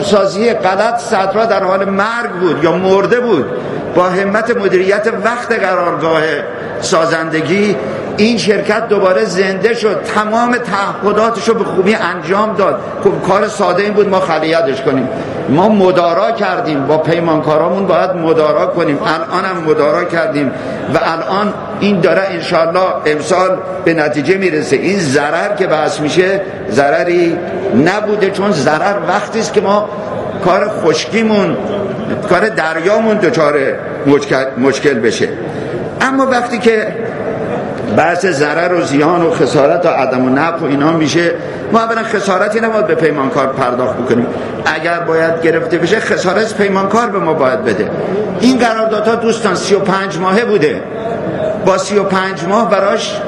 خودروسازی غلط صدرا در حال مرگ بود یا مرده بود. با همت مدیریت وقت قرارگاه سازندگی این شرکت دوباره زنده شد، تمام تعهداتش رو به خوبی انجام داد. خب کار ساده این بود ما خلیعتش کنیم. ما مدارا کردیم، با پیمانکارامون باید مدارا کنیم، الان هم مدارا کردیم و الان این داره انشالله امسال به نتیجه میرسه. این ضرر که بحث میشه ضرری نبوده، چون ضرر وقتی است که ما کار خشکیمون، کار دریامون دچار مشکل بشه. اما وقتی که بحث ضرر و زیان و خسارت و عدم و نفع و اینا میشه، ما اولا خسارتی نباید به پیمانکار پرداخت بکنیم. اگر باید گرفته بشه خسارت پیمانکار به ما باید بده. این قراردادها دوستان 35 ماهه بوده، با 35 ماه براش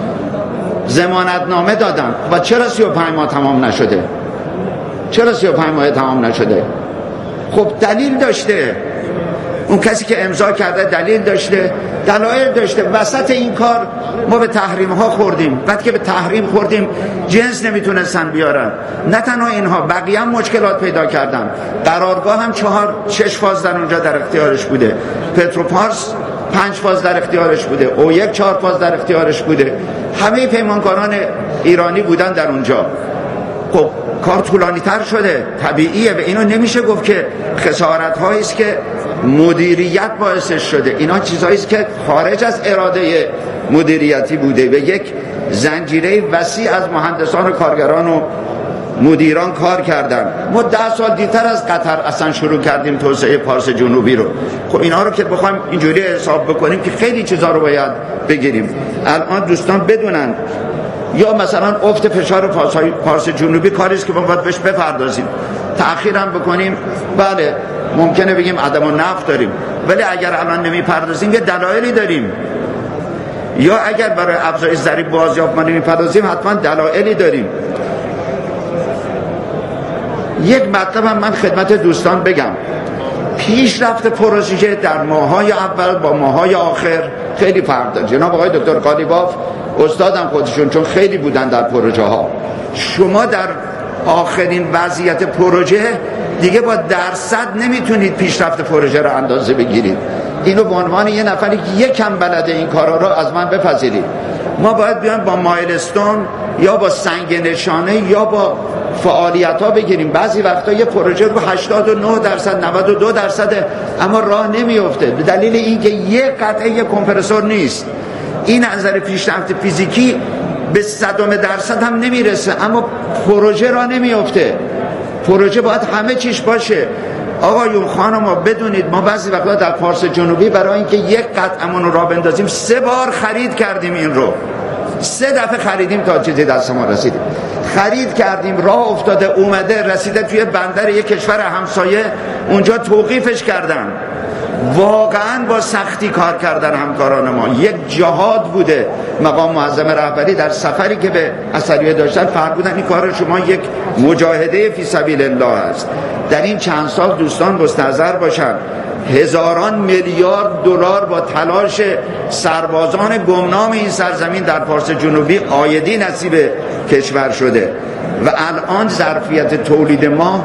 ضمانتنامه دادن. و چرا 35 ماه تمام نشده؟ چرا 35 ماه تمام نشده؟ خب دلیل داشته، اون کسی که امضا کرده دلیل داشته، دلایل داشته. وسط این کار ما به تحریم ها خوردیم. بعد که به تحریم خوردیم جنس نمیتونستن بیارن. نه تنها اینها، بقیه هم مشکلات پیدا کردن. قرارگاه هم 4-6 فاز در اونجا در اختیارش بوده، پتروپارس 5 فاز در اختیارش بوده، او 4 فاز در اختیارش بوده، همه پیمانکاران ایرانی بودن در اونجا. خب کار طولانی تر شده، طبیعیه. به اینو نمیشه گفت که خسارت هایی است که مدیریت باعثش شده. اینا چیزهایی است که خارج از اراده مدیریتی بوده. به یک زنجیره وسیع از مهندسان و کارگران و مدیران کار کردن. ما 10 سال دیرتر از قطر اصلا شروع کردیم توسعه پارس جنوبی رو. خب اینا رو که بخوایم اینجوری حساب بکنیم که خیلی چیزا رو باید بگیریم. الان دوستان بدونن یا مثلا افت فشار پارس جنوبی کاریست که ما باید بهش بپردازیم. تأخیر هم بکنیم، بله ممکنه بگیم عدم و نفع داریم، ولی اگر الان نمیپردازیم یه دلایلی داریم. یا اگر برای افزایش ضریب بازیافت ما نمیپردازیم حتما دلایلی داریم. یک مطلب هم من خدمت دوستان بگم، پیشرفت پروژه در ماهای اول با ماهای آخر خیلی فرق داره. جناب آقای دکتر قالیباف استادم خودشون، چون خیلی بودن در پروژه ها، شما در آخرین وضعیت پروژه دیگه با درصد نمیتونید پیشرفت پروژه رو اندازه بگیرید. اینو به عنوان یه نفری که یکم بلده این کارا رو از من بپذیرید. ما باید بیان با مایلستون یا با سنگ نشانه یا با فعالیت ها بگیریم. بعضی وقتا یه پروژه رو 89%، 92%، اما راه نمیفته به دلیل اینکه یه قطعه یه کمپرسور نیست. این نظر پیشرفت فیزیکی به 100% هم نمیرسه، اما پروژه راه نمیفته. پروژه باید همه چیش باشه. آقایون خانما بدونید ما بعضی وقتا در پارس جنوبی برای اینکه یک قطعمون رو راه بندازیم 3 بار خرید کردیم. این رو 3 دفعه خریدیم تا چیزی دست ما رسیدیم. خرید کردیم، راه افتاده، اومده رسیده توی بندر یک کشور همسایه، اونجا توقیفش کردن. واقعا با سختی کار کردن همکاران ما. یک جهاد بوده. مقام معظم رهبری در سفری که به عسیریه داشتن فرمودن این کار شما یک مجاهده فی سبیل الله است. در این چند سال دوستان مستحضر باشن هزاران میلیارد دلار با تلاش سربازان گمنام این سرزمین در پارس جنوبی عایدی نصیب کشور شده و الان ظرفیت تولید ما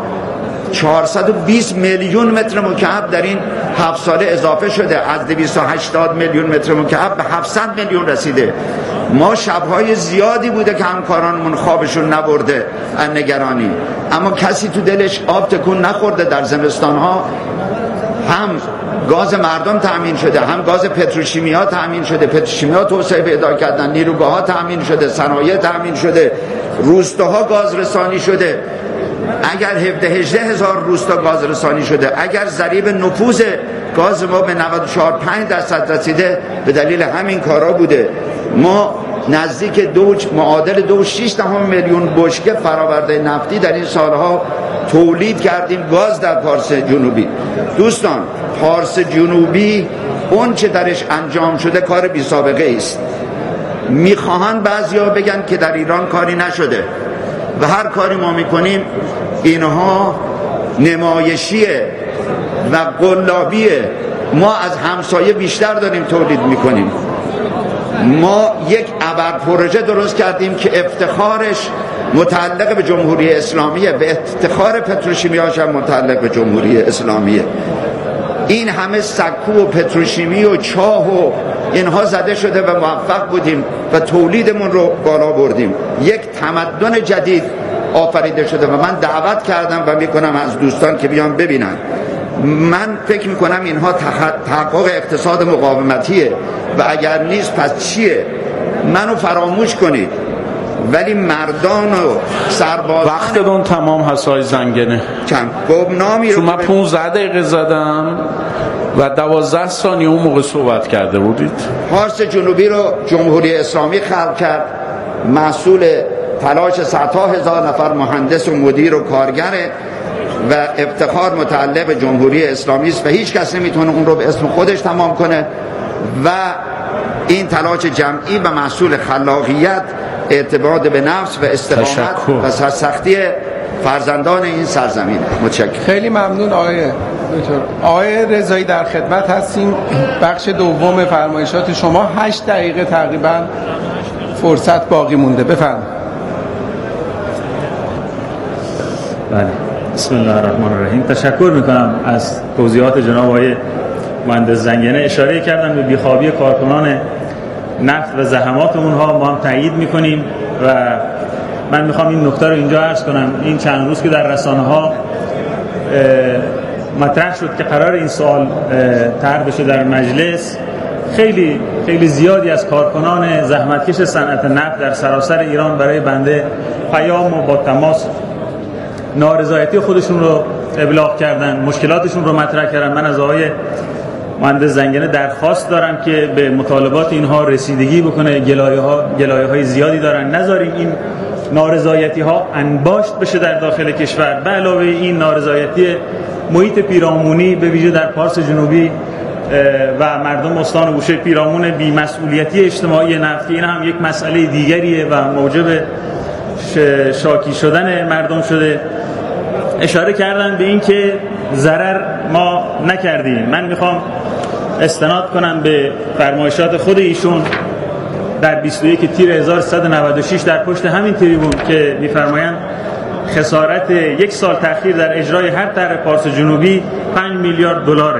420 میلیون متر مکعب در این 7 ساله اضافه شده. از 280 میلیون متر مکعب به 700 میلیون رسیده. ما شبهای زیادی بوده که همکارانمون خوابشون نبرده از نگرانی، اما کسی تو دلش آب تکون نخورده. در زمستانها هم گاز مردم تأمین شده، هم گاز پتروشیمیا تأمین شده، پتروشیمیا توسعه پیدا کردن، نیروگاه ها تأمین شده، صنایع تأمین شده، روستاها گاز رسانی شده. اگر 17-18 هزار روستا گاز رسانی شده، اگر ضریب نفوذ گاز ما به 94-5% رسیده، به دلیل همین کارا بوده. ما نزدیک معادل 2.6 میلیون بشکه فرآورده نفتی در این سالها تولید کردیم گاز در پارس جنوبی. دوستان پارس جنوبی اون چه درش انجام شده کار بی سابقه است. میخواهند بعضیا بگن که در ایران کاری نشده و هر کاری ما میکنیم اینها نمایشیه و قلابیه. ما از همسایه بیشتر داریم تولید میکنیم. ما یک ابر پروژه درست کردیم که افتخارش متعلق به جمهوری اسلامیه، به افتخار پتروشیمیاش هم متعلق به جمهوری اسلامیه. این همه سکو و پتروشیمی و چاه و اینها زده شده و موفق بودیم و تولیدمون رو بالا بردیم. یک تمدن جدید آفریده شده و من دعوت کردم و میکنم از دوستان که بیان ببینن. من فکر میکنم اینها تحقق اقتصاد مقاومتیه و اگر نیست پس چیه؟ منو فراموش کنید، ولی مردان و سربازان وقتتون تمام هست های زنگنه. چند گمنامی رو من 15 دقیقه زدم و 12 ثانیه اون موقع صحبت کرده بودید. پارس جنوبی رو جمهوری اسلامی خلق کرد، مسئول تلاش صدها هزار نفر مهندس و مدیر و کارگره و افتخار متعلق به جمهوری اسلامی است و هیچ کس نمیتونه اون رو به اسم خودش تمام کنه و این تلاش جمعی و محصول خلاقیت، اعتماد به نفس و استقامت و سرسختی فرزندان این سرزمین. متشکرم. خیلی ممنون آقای دکتر. آقای رضایی در خدمت هستیم. بخش دوم فرمایشات شما 8 دقیقه تقریبا فرصت باقی مونده، بفرمایید. بله، بسم الله الرحمن الرحیم. تشکر میکنم از توضیحات جناب آقای مهندس زنگنه. اشاره کردن به بیخوابی کارکنان نفت و زحمات اونها، ما هم تایید میکنیم و من میخوام این نکته رو اینجا عرض کنم. این چند روز که در رسانه ها مطرح شد که قرار این سوال طرح بشه در مجلس، خیلی خیلی زیادی از کارکنان زحمتکش صنعت نفت در سراسر ایران برای بنده پیام و با تماس نارضایتی خودشون رو ابلاغ کردن، مشکلاتشون رو مطرح کردن. من از آقای مهندس زنگنه درخواست دارم که به مطالبات اینها رسیدگی بکنه. گلایه‌های زیادی دارن، نذاریم این نارضایتی ها انباشت بشه در داخل کشور. به علاوه این نارضایتی محیط پیرامونی به ویژه در پارس جنوبی و مردم استان بوشهر پیرامون بی‌مسئولیتی اجتماعی نفت، این هم یک مسئله دیگریه و موجب شاکی شدن مردم شده. اشاره کردن به این که ضرر ما نکردیم. من میخوام استناد کنم به فرمایشات خود ایشون در 21 تیر 1396 در پشت همین تریبون که میفرمایند خسارت 1 سال تأخیر در اجرای هر طرح پارس جنوبی 5 میلیارد دلاره.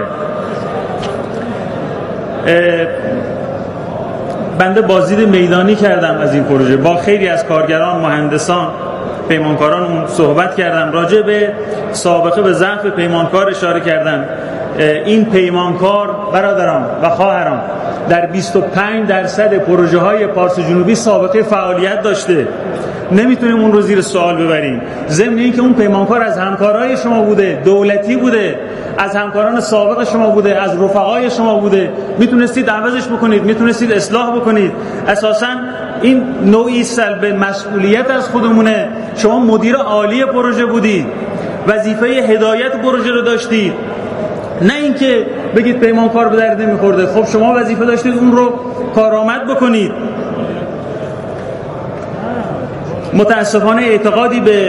بنده بازدید میدانی کردم از این پروژه، با خیلی از کارگران، مهندسان، پیمانکاران اون صحبت کردم، راجع به سابقه به ضعف پیمانکار اشاره کردم. این پیمانکار برادران و خواهران در 25% پروژه های پارس جنوبی سابقه فعالیت داشته، نمیتونیم اون رو زیر سوال ببریم. ضمن اینکه اون پیمانکار از همکارای شما بوده، دولتی بوده، از همکاران سابق شما بوده، از رفقای شما بوده، میتونستید عوضش بکنید، میتونستید اصلاح بکنید. اساساً این نوعی سلب مسئولیت از خودمونه. شما مدیر عالی پروژه بودید، وظیفه هدایت پروژه رو داشتید، نه اینکه بگید پیمانکار به درد نمیخورده. خب شما وظیفه داشتید اون رو کارآمد بکنید. متاسفانه اعتقادی به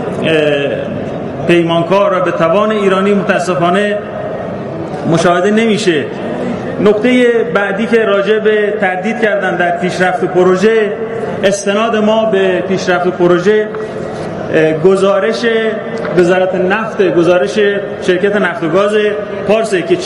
پیمانکار و به توان ایرانی متاسفانه مشاهده نمیشه. نکته بعدی که راجع به تردید کردن در پیشرفت پروژه، استناد ما به پیشرفت پروژه گزارش وزارت نفت، گزارش شرکت نفت و گاز پارس که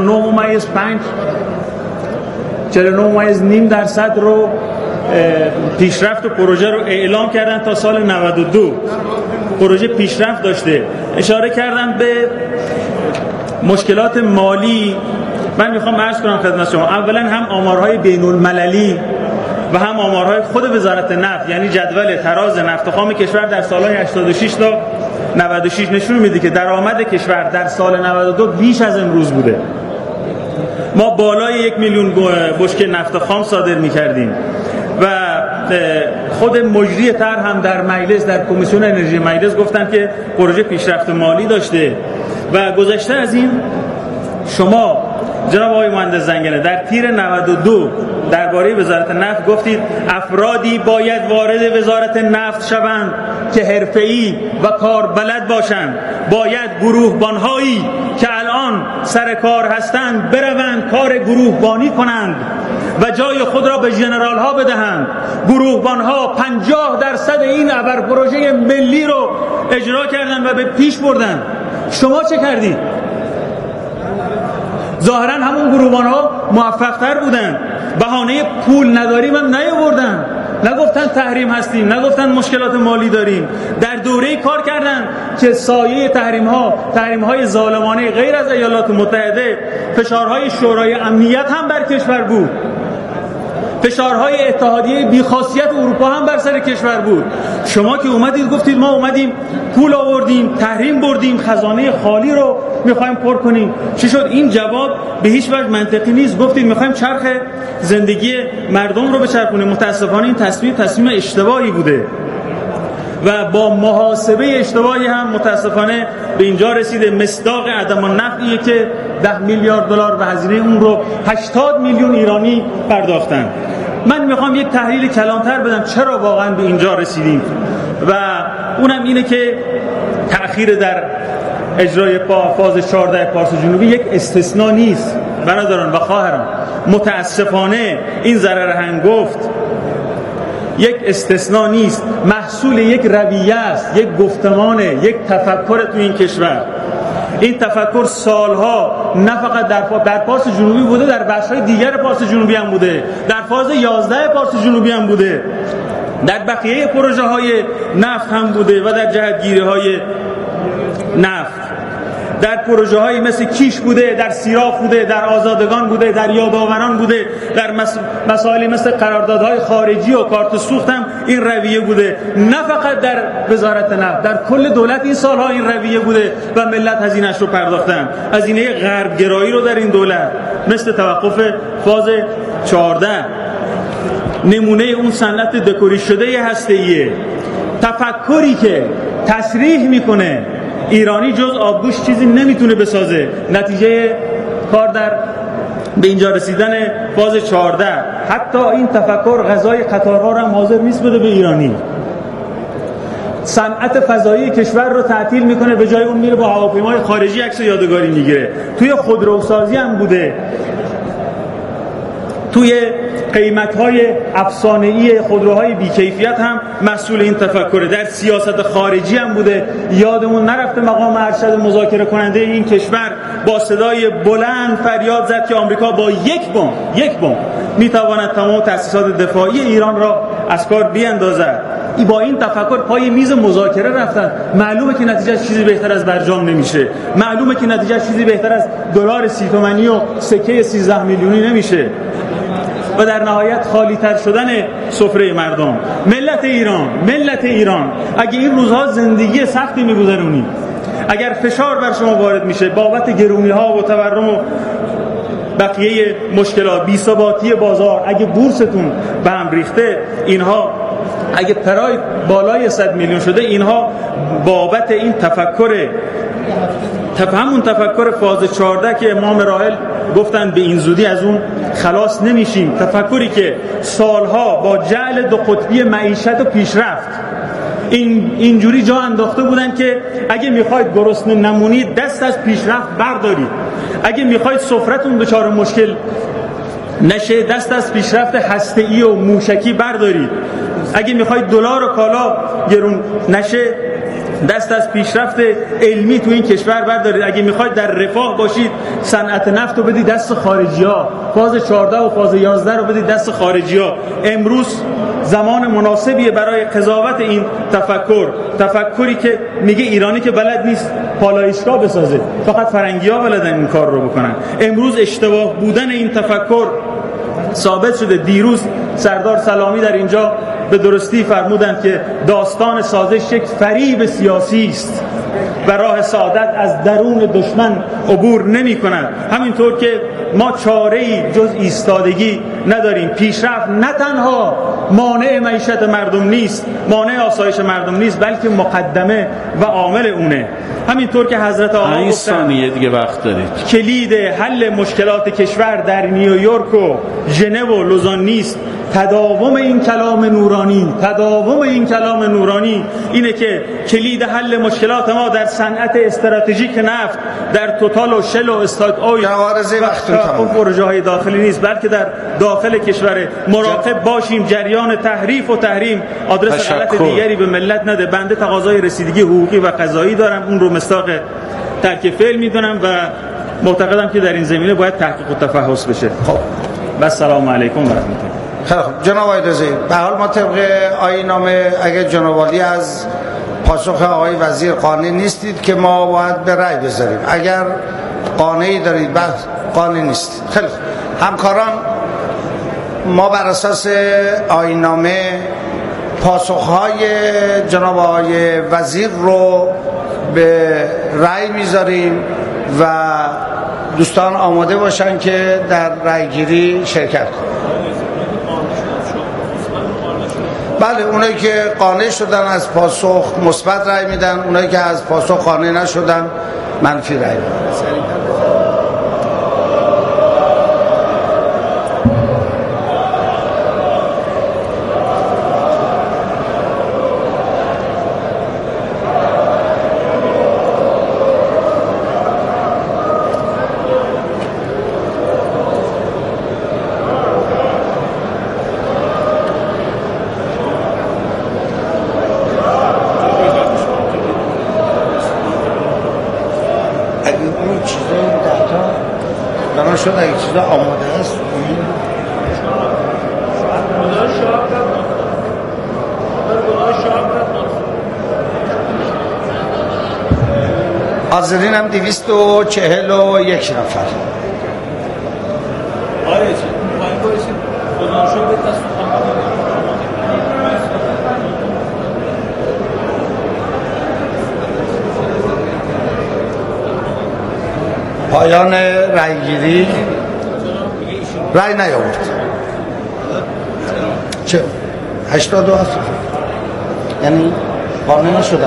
49.5% رو پیشرفت پروژه رو اعلام کردن تا سال 92. پروژه پیشرفت داشته. اشاره کردم به مشکلات مالی. من میخوام عرض کنم خدمت شما، اولا هم آمارهای بین المللی و هم آمارهای خود وزارت نفت، یعنی جدول تراز نفت خام کشور در سالهای 86 تا 96 نشون میده که درآمد کشور در سال 92 بیش از امروز بوده. ما بالای 1 میلیون بشکه نفت خام صادر میکردیم و خود مجری طرح هم در مجلس، در کمیسیون انرژی مجلس گفتن که پروژه پیشرفت مالی داشته. و گذشته از این، شما جناب آقای مهندس زنگنه در تیر 92 درباره وزارت نفت گفتید افرادی باید وارد وزارت نفت شوند که حرفه‌ای و کاربلد باشند. باید گروهبان‌هایی که الان سر کار هستند بروند کار گروهبانی کنند و جای خود را به ژنرال ها بدهند. گروهبان ها 50% این ابر پروژه ملی رو اجرا کردن و به پیش بردن. شما چه کردید؟ ظاهرا همون گروهبان ها موفق تر بودن، بهانه پول نداریم هم نیاوردن، نگفتن تحریم هستیم، نگفتن مشکلات مالی داریم. در دوره کار کردن که سایه تحریم های ظالمانه غیر از ایالات متحده، فشارهای شورای امنیت هم بر کشور بود، فشارهای اتحادیه بیخاصیت اروپا هم بر سر کشور بود. شما که اومدید گفتید ما اومدیم پول آوردیم، تحریم بردیم، خزانه خالی رو میخوایم پر کنیم. چی شد؟ این جواب به هیچ وجه منطقی نیست. گفتید میخوایم چرخ زندگی مردم رو بچرخونیم. متاسفانه این تصمیم اشتباهی بوده و با محاسبه اشتباهی هم متاسفانه به اینجا رسیده. مصداق عدم النفعیه که 10 میلیارد دلار و هزینه اون رو 80 میلیون ایرانی پرداختن. من میخوام یک تحلیل کلانتر بدم چرا واقعا به اینجا رسیدیم و اونم اینه که تأخیر در اجرای فاز 14 پارس جنوبی یک استثناء نیست برادران و خواهران. متاسفانه این ضرر هنگفت یک استثناء نیست، محصول یک رویه است، یک گفتمانه، یک تفکر تو این کشور. این تفکر سالها نه فقط در پارس جنوبی بوده، در بخش‌های دیگر پارس جنوبی هم بوده، در فاز 11 پارس جنوبی هم بوده، در بقیه پروژه‌های نفت هم بوده و در جهتگیری‌های نفت، در پروژه‌هایی مثل کیش بوده، در سیراف بوده، در آزادگان بوده، در یادآوران بوده، در مسائلی مثل قراردادهای خارجی و کارت سوخت هم این رویه بوده. نه فقط در وزارت نفت، در کل دولت این سالها این رویه بوده و ملت هزینه‌اش رو پرداختن. هزینه غربگرایی رو در این دولت، مثل توقف فاز 14، نمونه اون صنعت دکوری شده هسته‌ایه، تفکری که تصریح میکنه ایرانی جز آبگوش چیزی نمیتونه بسازه. نتیجه کار در به اینجا رسیدن فاز 14، حتی این تفکر غذای قطارها رو هم حاضر نیست بده به ایرانی. صنعت فضایی کشور رو تعطیل میکنه، به جای اون میره با هواپیمای خارجی عکس یادگاری میگیره. توی خودروسازی هم بوده، توی قیمت‌های افسانه‌ای خودروهای بی‌کیفیت هم مسئول این تفکره. در سیاست خارجی هم بوده. یادمون نرفته مقام ارشد مذاکره کننده این کشور با صدای بلند فریاد زد که آمریکا با یک بمب میتواند تمام تأسیسات دفاعی ایران را از کار بیاندازد. با این تفکر پای میز مذاکره رفتن. معلومه که نتیجه چیزی بهتر از برجام نمیشه، معلومه که نتیجه چیزی بهتر از دلار 30 تومانی و سکه 13 میلیونی نمیشه و در نهایت خالی تر شدن سفره مردم. ملت ایران اگه این روزها زندگی سختی میگذرونید، اگر فشار بر شما وارد میشه بابت گرونی ها و تورم و بقیه مشکلات، بی‌ثباتی بازار، اگه بورستون به هم ریخته، اینها اگه پراید بالای 100 میلیون شده، اینها بابت این همون تفکر فاز 14 که امام راحل گفتن به این زودی از اون خلاص نمیشیم. تفکری که سالها با جعل دو قطبی معیشت و پیشرفت اینجوری جا انداخته بودن که اگه میخواید گرسنه نمونید دست از پیشرفت بردارید، اگه میخواید سفرتون دچار مشکل نشه دست از پیشرفت هسته‌ای و موشکی بردارید، اگه میخواید دلار و کالا گرون نشه دست از پیشرفت علمی تو این کشور بردارید، اگه میخواید در رفاه باشید صنعت نفت رو بدید دست خارجی‌ها، فاز 14 و فاز 11 رو بدید دست خارجی‌ها. امروز زمان مناسبیه برای قضاوت این تفکری که میگه ایرانی که بلد نیست پالایشگاه بسازه، فقط فرنگی‌ها بلدن این کار رو بکنن. امروز اشتباه بودن این تفکر ثابت شده. دیروز سردار سلامی در اینجا به درستی فرمودند که داستان سازش یک فریب سیاسی است و راه سعادت از درون دشمن عبور نمی کند. همینطور که ما چاره‌ای جز ایستادگی نداریم. پیشرفت نه تنها مانع معیشت مردم نیست، مانع آسایش مردم نیست، بلکه مقدمه و عامل اونه. همینطور که حضرت آقا گفتن دیگه وقت دارید، کلید حل مشکلات کشور در نیویورک و ژنو و لوزان نیست، تداوم این کلام نورانی اینه که کلید حل مشکلات ما در صنعت استراتژیک نفت، در توتال و شل و استاک اویل و پروژه های داخلی نیست، بلکه در داخل کشور مراقب باشیم جریان تحریف و تحریم آدرس غلط دیگری به ملت نده. بنده تقاضای رسیدگی حقوقی و قضایی دارم، اون رو مصداق ترک فعل میدونم و معتقدم که در این زمینه باید تحقیق و تفحص بشه. خب و السلام علیکم و رحمت الله. خیلی خوب جناب آقای رضایی، به حال ما طبق آیین‌نامه اگه جناب عالی از پاسخ آقای وزیر قانع نیستید که ما باید به رأی بذاریم، اگر قانعی دارید بعد قانع نیستید. خیلی خوب همکاران، ما بر اساس آیین‌نامه پاسخهای جناب آقای وزیر رو به رأی میذاریم و دوستان آماده باشن که در رأیگیری شرکت کنند. بله، اونایی که قانع شدن از پاسخ مثبت رأی میدن، اونایی که از پاسخ قانع نشدن منفی رأی میدن. شد اگه چیزا آماده است حاضرین هم 241 نفر. پایان رأیگیری. رأی نیاورد. چه 82 هست، یعنی قانع نشدن.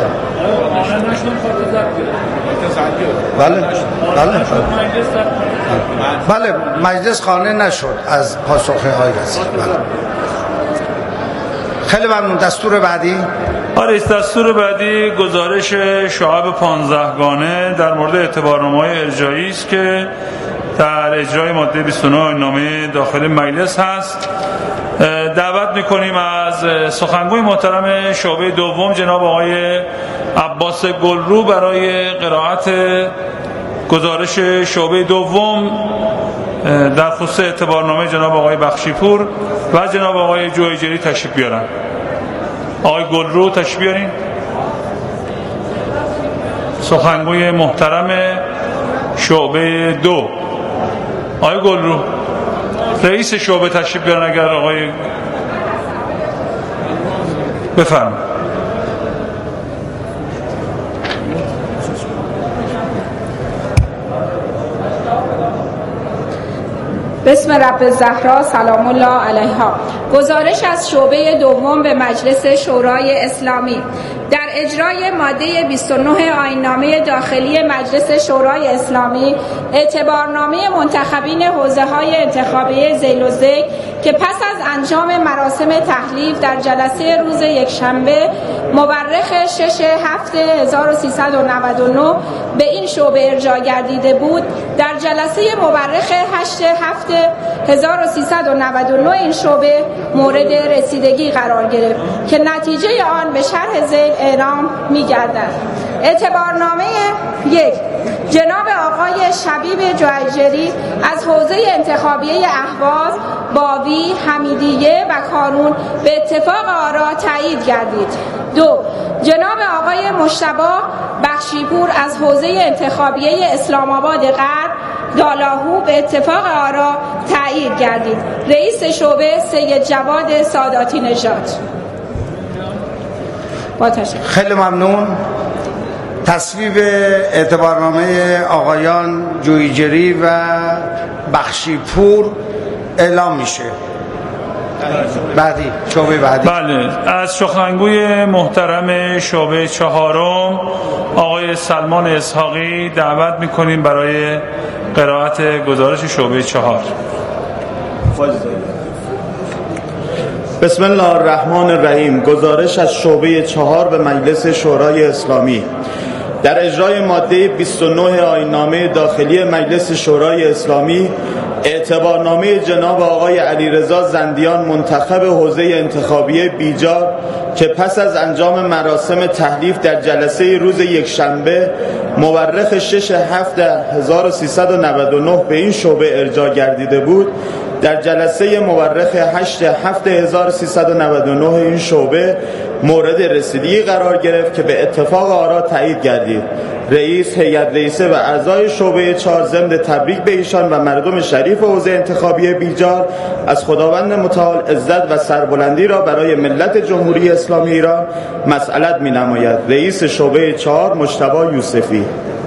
بله بله مجلس قانع نشد از پاسخ های وزیر. خیلی ممنون. دستور بعدی. دستور بعدی گزارش شعب 15 گانه در مورد اعتبارنامه‌های ارجاعی است که در اجرای ماده 29 نامه داخل مجلس هست. دعوت می‌کنیم از سخنگوی محترم شعبه دوم جناب آقای عباس گلرو برای قرائت گزارش شعبه دوم در خصوص اعتبارنامه جناب آقای بخشیپور و جناب آقای جویجری تشریف بیارن. آقای گلرو تشریف بیارین. سخنگوی محترم شعبه دو آقای گلرو، رئیس شعبه تشریف بیارن اگر آقای بفرمایید. بسم رب الزهرا سلام الله علیها. گزارش از شعبه دوم به مجلس شورای اسلامی در اجرای ماده 29 آیین‌نامه داخلی مجلس شورای اسلامی اعتبارنامه منتخبین حوزه‌های انتخابی ذیل و ذیل که پس از انجام مراسم تحلیف در جلسه روز یکشنبه مورخ 6/7/1399 به این شعبه ارجاع گردیده بود، در جلسه مورخ 8/7/1399 این شعبه مورد رسیدگی قرار گرفت که نتیجه آن به شرح ذیل اعلام می‌گردد. اعتبارنامه 1 جناب آقای شبیب جویجری از حوزه انتخابیه اهواز، باوی، حمیدیه و کانون به اتفاق آرا تایید گردید. 2 جناب آقای مجتبی بخشیپور از حوزه انتخابیه اسلام آباد غرب، دالاهو به اتفاق آرا تایید گردید. رئیس شعبه سید جواد ساداتی نژاد. با تشکر. خیلی ممنون. تصویب اعتبارنامه آقایان جویجری و بخشیپور اعلام میشه. بعدی شعبه بعدی. بله، از سخنگوی محترم شعبه چهارم آقای سلمان اسحاقی دعوت میکنیم برای قرائت گزارش شعبه 4. بسم الله الرحمن الرحیم. گزارش از شعبه 4 به مجلس شورای اسلامی. در اجرای ماده 29 آیین‌نامه داخلی مجلس شورای اسلامی، اعتبارنامه جناب آقای علیرضا زندیان منتخب حوزه انتخابی بیجار که پس از انجام مراسم تحلیف در جلسه روز یکشنبه مورخ 6/7/1399 به این شعبه ارجاع گردیده بود، در جلسه مورخ 8/7/1399 این شعبه مورد رسیدگی قرار گرفت که به اتفاق آرا تایید گردید. رئیس، هیئت رئیسه و اعضای شعبه 4 ضمن تبریک به ایشان و مردم شریف حوزه انتخابی بیجار از خداوند متعال عزت و سربلندی را برای ملت جمهوری اسلامی ایران مسئلت می‌نماید. رئیس شعبه 4 مجتبی یوسفی.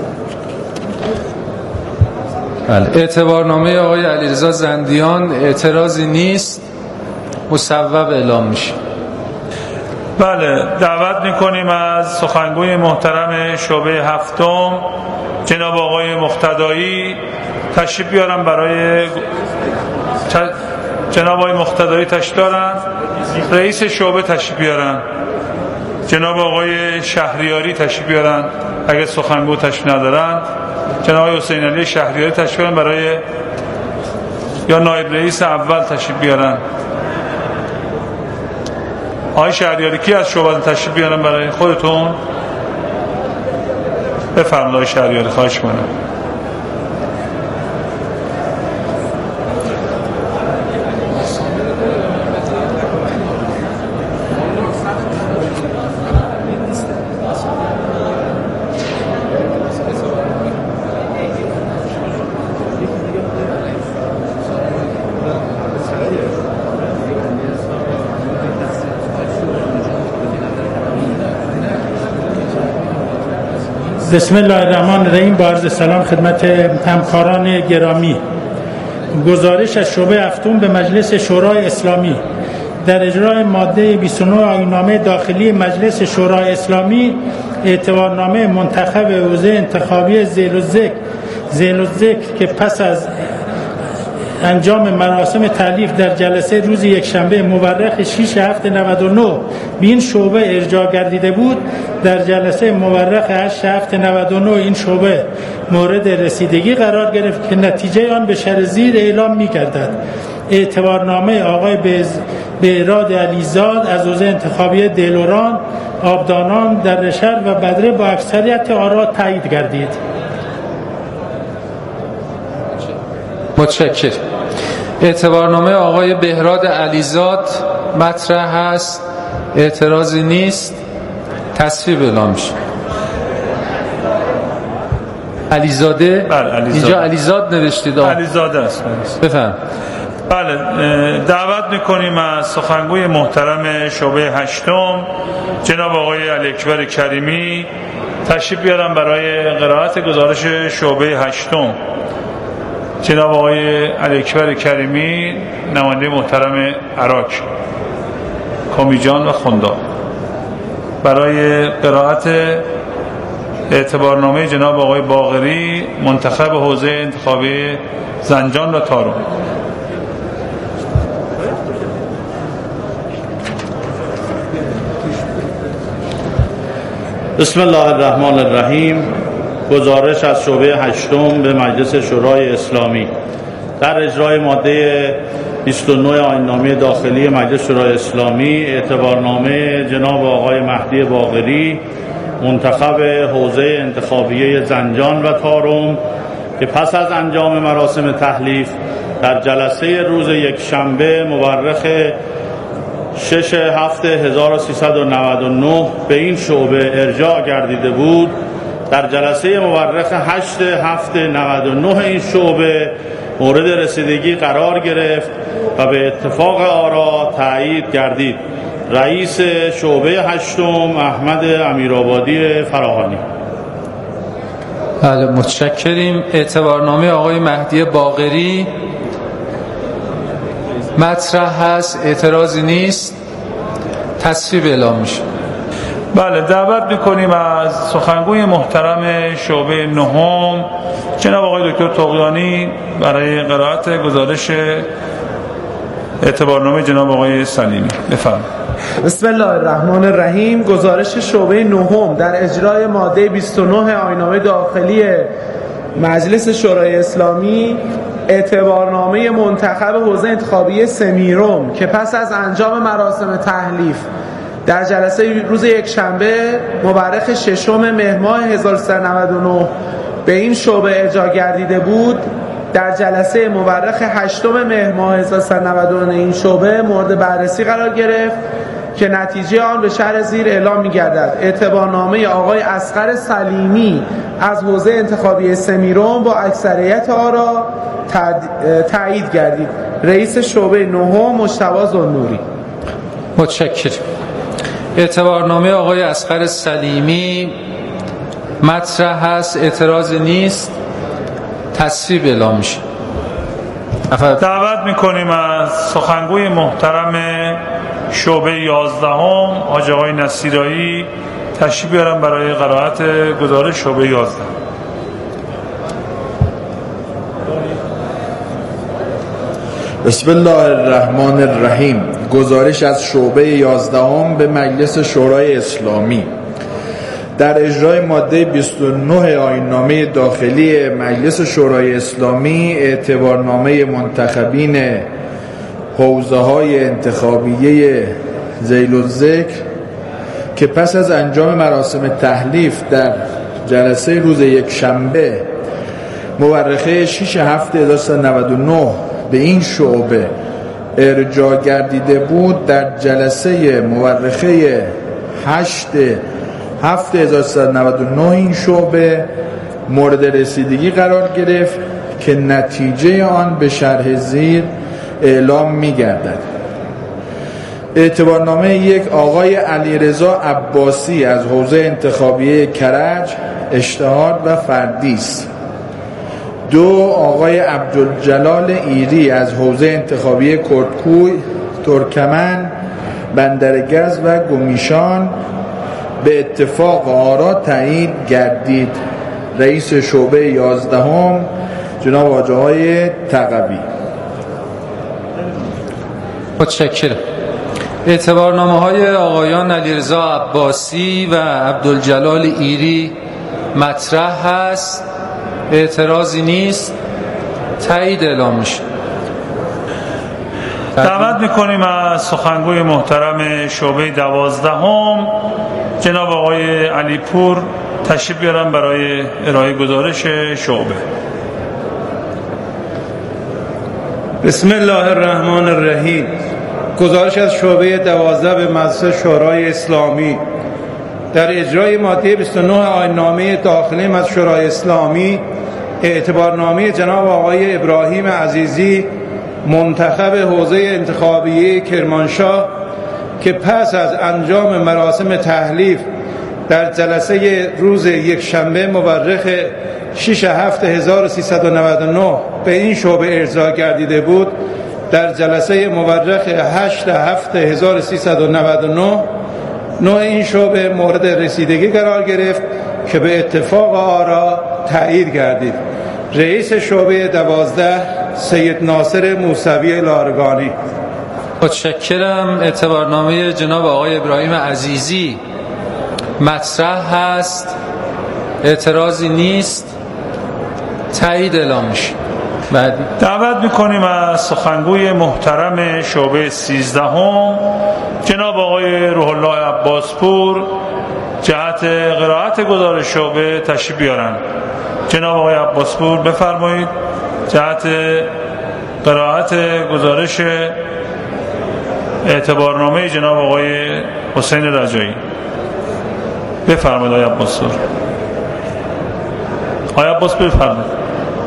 اعتبارنامه آقای علیرضا زندیان اعتراضی نیست، مصوب اعلام میشه. بله، دعوت میکنیم از سخنگوی محترم شعبه 7 جناب آقای مقتدایی تشریف بیارن برای جناب آقای مقتدایی تشریف بیارن. رئیس شعبه تشریف بیارن. جناب آقای شهریاری تشریف بیارن. اگر سخنگو تشریف ندارن جناب آقای حسین علی شهریاری تشریف بیارن برای یا نایب رئیس اول تشریف بیارن. آقای شهریاری کی از شعبه تشریف بیارن برای خودتون؟ بفرمایید آقای شهریاری، خواهش کنم. بسم الله الرحمن الرحیم. با عرض سلام خدمت همکاران گرامی. گزارش از شعبه 7 به مجلس شورای اسلامی. در اجرای ماده 29 آیین‌نامه داخلی مجلس شورای اسلامی، اعتبارنامه منتخب حوزه انتخابی ذیل الذکر که پس از انجام مراسم تألیف در جلسه روز یکشنبه مورخ 6/7/99 به این شعبه ارجاع گردیده بود، در جلسه مورخ 8/7/99 این شعبه مورد رسیدگی قرار گرفت که نتیجه آن به شرح زیر اعلام می‌گردد. اعتبارنامه آقای بهراد علیزاد از حوزه انتخابی دلوران، آبدانان، دردشهر و بدره با اکثریت آرا تایید گردید. متشکرم. اعتبارنامه آقای بهراد علیزاد مطرح هست، اعتراضی نیست، تصویب اعلام میشه. علیزاده؟ بله، علیزاده. اینجا علیزاد نوشتید. علیزاده است. بفهم. بله، دعوت میکنیم از سخنگوی محترم شعبه 8 جناب آقای علی اکبر کریمی تشریف بیارن برای قرائت گزارش شعبه 8. جناب آقای علی اکبر کریمی، نماینده محترم عراق، کامیجان و خندا، برای قرائت اعتبارنامه جناب آقای باقری منتخب حوزه انتخابی زنجان و تارو. بسم الله الرحمن الرحیم. گزارش از شعبه 8 به مجلس شورای اسلامی. در اجرای ماده 29 آیین‌نامه داخلی مجلس شورای اسلامی، اعتبارنامه جناب آقای مهدی باقری منتخب حوزه انتخابیه زنجان و تارم که پس از انجام مراسم تحلیف در جلسه روز یکشنبه مورخ 6/7/1399 به این شعبه ارجاع گردیده بود، در جلسه مورخ 8/7/99 این شعبه مورد رسیدگی قرار گرفت و به اتفاق آرا تایید گردید. رئیس شعبه 8 احمد امیرآبادی فراهانی. بله، متشکریم. اعتبارنامه آقای مهدی باقری مطرح هست، اعتراضی نیست، تصویب اعلام میشه. بله، دعوت میکنیم از سخنگوی محترم شعبه 9 جناب آقای دکتر طغیانی برای قرائت گزارش اعتبارنامه جناب آقای سلیمی. بفرمایید. بسم الله الرحمن الرحیم. گزارش شعبه نهم در اجرای ماده 29 آیین‌نامه داخلی مجلس شورای اسلامی اعتبارنامه منتخب حوزه انتخابی سمیرم که پس از انجام مراسم تحلیف در جلسه روز یکشنبه مورخ 6 مهر ماه 1399 به این شعبه ارجاع گردیده بود، در جلسه مورخ 8 مهر ماه 1399 این شعبه مورد بررسی قرار گرفت که نتیجه آن به شرح زیر اعلام می‌گردد. اعتبارنامه آقای اصغر سلیمی از حوزه انتخابی سمیرم با اکثریت آرا تایید گردید. رئیس شعبه نهم مجتبی ذوالنوری. متشکرم. اعتبارنامه آقای اصغر سلیمی مطرح هست، اعتراضی نیست، تصویب اعلام میشه. دعوت میکنیم از سخنگوی محترم شعبه 11 حاج آقای نصیرایی تشریف بیارن برای قرائت گزارش شعبه 11. بسم الله الرحمن الرحیم. گزارش از شعبه 11 به مجلس شورای اسلامی در اجرای ماده 29 آیین‌نامه داخلی مجلس شورای اسلامی اعتبارنامه منتخبین حوزه‌های انتخابیه ذیل الذکر که پس از انجام مراسم تحلیف در جلسه روز یکشنبه مورخه 6/7/1399 به این شعبه ارجاع گردیده بود، در جلسه مورخه 8/7/1399 این شعبه مورد رسیدگی قرار گرفت که نتیجه آن به شرح زیر اعلام می‌گردد. اعتبارنامه 1 آقای علیرضا عباسی از حوزه انتخابیه کرج اشتهار و فردی است. 2 آقای عبدالجلال ایری از حوزه انتخابی کردکوی، ترکمن، بندرگز و گمیشان به اتفاق آرا تایید گردید. رئیس شعبه 11 جناب آقای تقوی. متشکرم. اعتبارنامه های آقایان علیرضا عباسی و عبدالجلال ایری مطرح هست، اعتراضی نیست، تایید اعلام میشه. دعوت میکنیم از سخنگوی محترم شعبه 12 جناب آقای علی پور تشریف بیارن برای ارائه گزارش شعبه. بسم الله الرحمن الرحیم. گزارش از شعبه 12 به مجلس شورای اسلامی در اجرای ماده 29 آیین‌نامه داخلی مجلس شورای اسلامی اعتبارنامه جناب آقای ابراهیم عزیزی منتخب حوزه انتخابیه کرمانشاه که پس از انجام مراسم تحلیف در جلسه روز یکشنبه مورخ 6/7/1399 به این شعبه ارجاع گردیده بود، در جلسه مورخ 8/7/1399 نوع این شعبه مورد رسیدگی قرار گرفت که به اتفاق آرا تایید گردید. رئیس شعبه 12 سید ناصر موسوی لارگانی. متشکرم. اعتبارنامه جناب آقای ابراهیم عزیزی مطرح هست، اعتراضی نیست، تایید اعلام میشه. بعدی دعوت میکنیم از سخنگوی محترم شعبه 13 جناب آقای روح الله عباسپور جهت قرائت گزارش شعبه تشریف بیارن. جناب آقای عباسپور بفرمایید جهت قرائت گزارش اعتبارنامه جناب آقای حسین رجایی. بفرمایید آقای عباسپور. آقای عباسپور بفرمایید.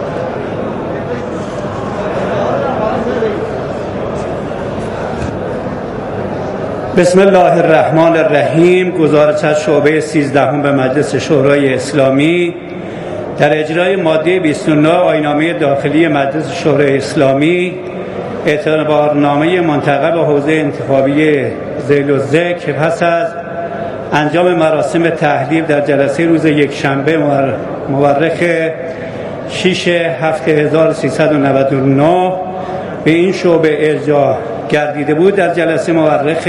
بسم الله الرحمن الرحیم. گزارش از شعبه 13 به مجلس شورای اسلامی در اجرای ماده 29 آیین‌نامه داخلی مجلس شورای اسلامی اعتبارنامه منتخب حوزه انتخابی ذیل الذکر که پس از انجام مراسم تحلیف در جلسه روز یکشنبه مورخ 6/7/1399 به این شعبه ارجاع گردیده بود در جلسه مورخ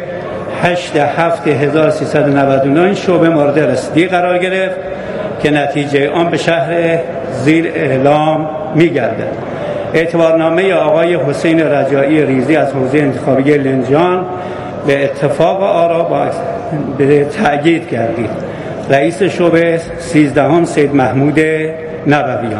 8/7/1399 این شعبه مورد رسیدگی قرار گرفت که نتیجه آن به شهر زیر اعلام می‌گردد. اعتبارنامه آقای حسین رجایی ریزی از حوزه انتخابی لنجان به اتفاق آرا به تأیید گردید. رئیس شعبه 13 سید محمود نبویان.